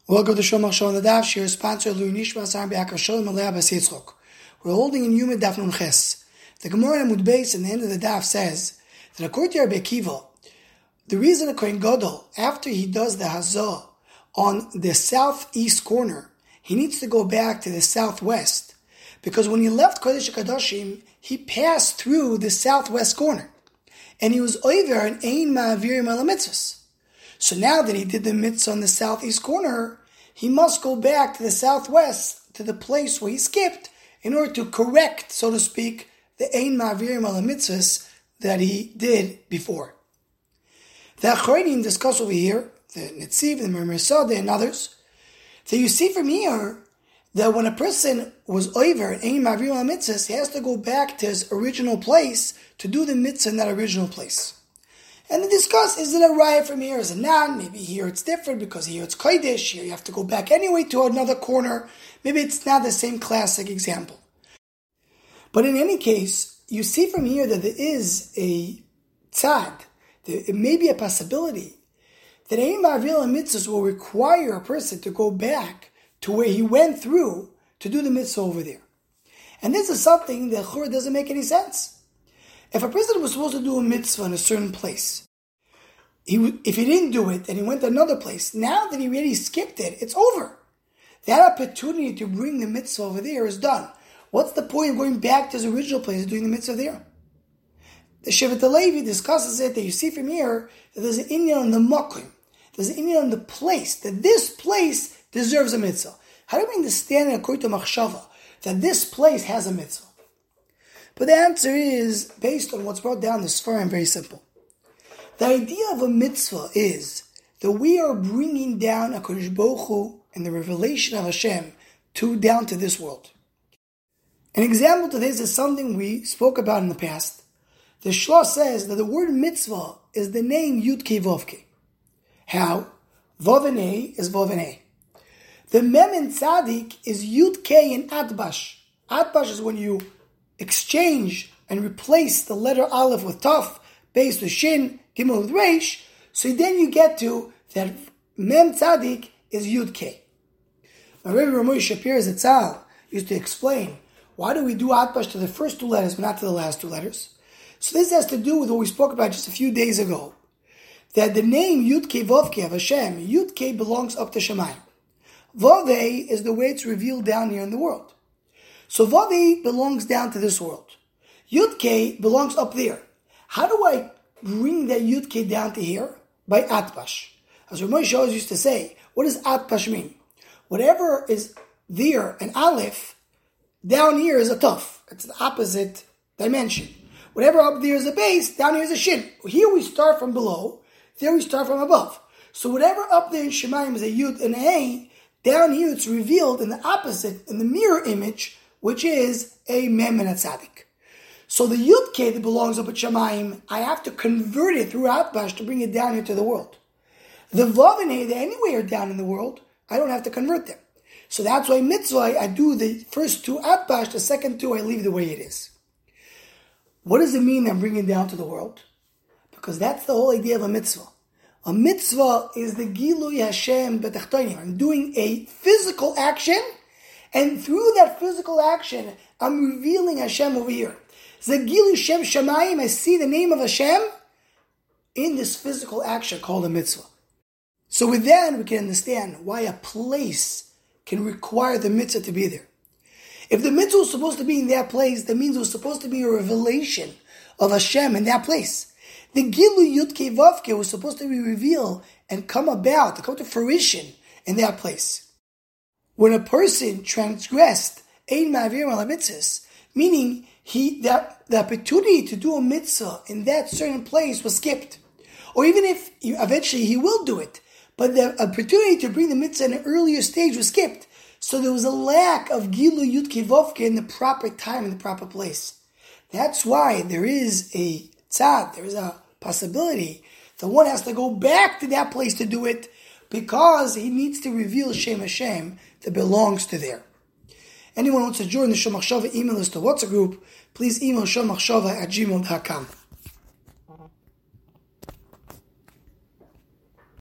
Welcome to Shomach Shalom Nadav. Shir sponsor Lui Nishma Sam Be'akar Shalom Aleh Bas Yitzchok. We're holding in Yuma Daf Nun Ches. The Gemara in Amud Beis in the end of the Daf says that according to Rabbi Akiva, the reason a Kohen Gadol, after he does the Hazah on the southeast corner, he needs to go back to the southwest, because when he left Kodesh HaKadoshim, he passed through the southwest corner, and he was over an Ein Ma'avirim Ala Mitzvahs. So now that he did the mitzvah on the southeast corner, he must go back to the southwest, to the place where he skipped, in order to correct, so to speak, the Ein Ma'avirim Ala Mitzvahs that he did before. The Achronim discuss over here, the Netziv, the Meir Sadeh, and others, that you see from here that when a person was over an Ein Ma'avirim Ala Mitzvahs, he has to go back to his original place to do the mitzvah in that original place. And they discuss, is it a raya from here, is it not? Maybe here it's different because here it's Kodesh, here you have to go back anyway to another corner. Maybe it's not the same classic example. But in any case, you see from here that there is a tzad, it may be a possibility that Ein Ma'avirim Ala Mitzvahs will require a person to go back to where he went through to do the mitzvah over there. And this is something that doesn't make any sense. If a person was supposed to do a mitzvah in a certain place, if he didn't do it and he went to another place, now that he already skipped it, it's over. That opportunity to bring the mitzvah over there is done. What's the point of going back to his original place and doing the mitzvah there? The Shevet HaLevi discusses it, that you see from here, that there's an inyan on the makom, there's an inyan on the place, that this place deserves a mitzvah. How do we understand it according to Machshava, that this place has a mitzvah? But the answer is, based on what's brought down in the Sfarim, very simple. The idea of a mitzvah is that we are bringing down HaKadosh Baruch Hu and the revelation of Hashem down to this world. An example to this is something we spoke about in the past. The Shlosh says that the word mitzvah is the name Yud Kei Vav Kei. How? Vav and A is Vav and A. The Mem in Tzadik is Yud Kei and Atbash. Atbash is when you exchange and replace the letter Aleph with Taf, Beis with Shin, Gimel with Reish, so then you get to that Mem Tzadik is Yud Kei. My Rebbe Ramoy Shapir Zatzal used to explain, why do we do Atbash to the first two letters but not to the last two letters? So this has to do with what we spoke about just a few days ago, that the name Yud Kei Vav Kei of Hashem, Yud Kei belongs up to Shemayim. Vav is the way it's revealed down here in the world. So Vav belongs down to this world. Yud Kei belongs up there. How do I bring that Yud Kei down to here? By Atbash. As Ramosh always used to say, what does Atbash mean? Whatever is there, an Aleph, down here is a Taf. It's the opposite dimension. Whatever up there is a base, down here is a Shin. Here we start from below, there we start from above. So whatever up there in Shemayim is a Yud and a, down here it's revealed in the opposite, in the mirror image, which is a Mem and a Tzadik. So the Yud Kei that belongs up at Shemayim, I have to convert it through Atbash to bring it down here to the world. The Vav and A that anywhere are down in the world, I don't have to convert them. So that's why mitzvah, I do the first two Atbash, the second two I leave the way it is. What does it mean I'm bringing it down to the world? Because that's the whole idea of a mitzvah. A mitzvah is the Gilui Hashem B'Tachtonim. I'm doing a physical action, and through that physical action, I'm revealing Hashem over here. Zagilu Shem Shamayim, I see the name of Hashem in this physical action called a mitzvah. So with that, we can understand why a place can require the mitzvah to be there. If the mitzvah was supposed to be in that place, that means it was supposed to be a revelation of Hashem in that place. The Gilu Yud Kei Vav Kei was supposed to be revealed and come about, to come to fruition in that place. When a person transgressed Ein Ma'avirim Ala Mitzvahs, meaning the opportunity to do a mitzvah in that certain place was skipped. Or even if eventually he will do it, but the opportunity to bring the mitzvah in an earlier stage was skipped. So there was a lack of Gilu Yud Kei Vav Kei in the proper time, in the proper place. That's why there is a tzad, there is a possibility that one has to go back to that place to do it, because he needs to reveal Shem Hashem that belongs to there. Anyone who wants to join the Shomach Shava email list or WhatsApp group, please email shomachshava@gmail.com.